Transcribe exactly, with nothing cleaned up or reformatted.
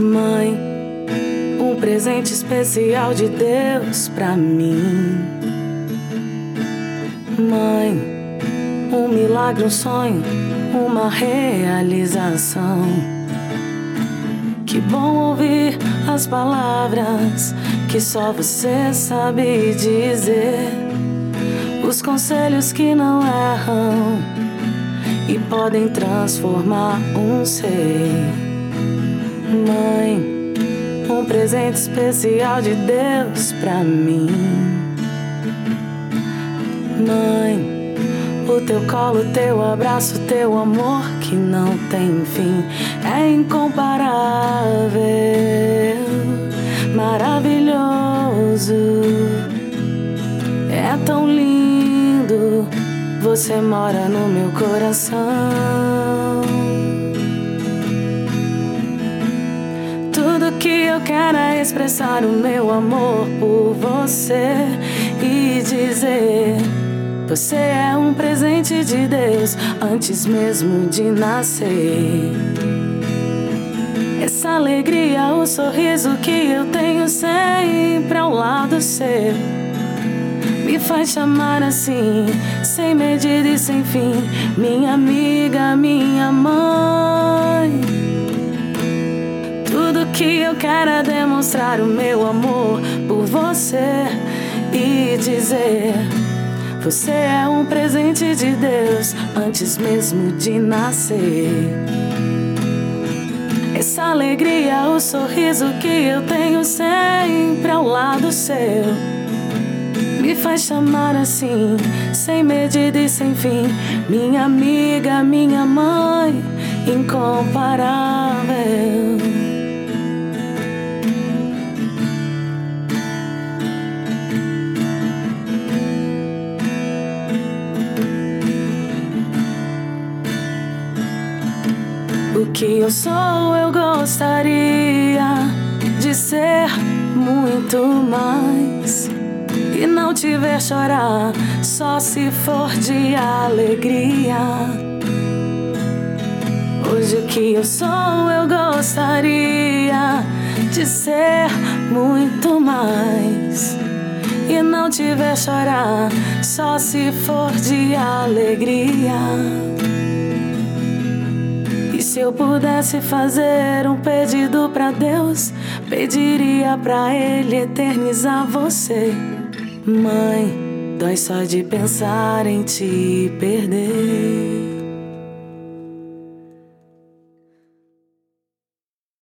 Mãe, um presente especial de Deus pra mim. Mãe, um milagre, um sonho, uma realização. Que bom ouvir as palavras que só você sabe dizer, os conselhos que não erram e podem transformar um ser. Mãe, um presente especial de Deus pra mim. Mãe, o teu colo, teu abraço, teu amor que não tem fim é incomparável, maravilhoso, é tão lindo. Você mora no meu coração. Tudo que eu quero é expressar o meu amor por você e dizer: você é um presente de Deus antes mesmo de nascer. Essa alegria, o sorriso que eu tenho sempre ao lado seu, me faz chamar assim, sem medida e sem fim, minha amiga, minha mãe. Tudo que eu quero é demonstrar o meu amor por você e dizer: você é um presente de Deus antes mesmo de nascer. Essa alegria, o sorriso que eu tenho sempre ao lado seu, me faz chamar assim, sem medida e sem fim, minha amiga, minha mãe, incomparável. O que eu sou, eu gostaria de ser muito mais, e não te ver chorar só se for de alegria. Hoje o que eu sou, eu gostaria de ser muito mais, e não te ver chorar só se for de alegria. Se eu pudesse fazer um pedido pra Deus, pediria pra Ele eternizar você. Mãe, dói só de pensar em te perder.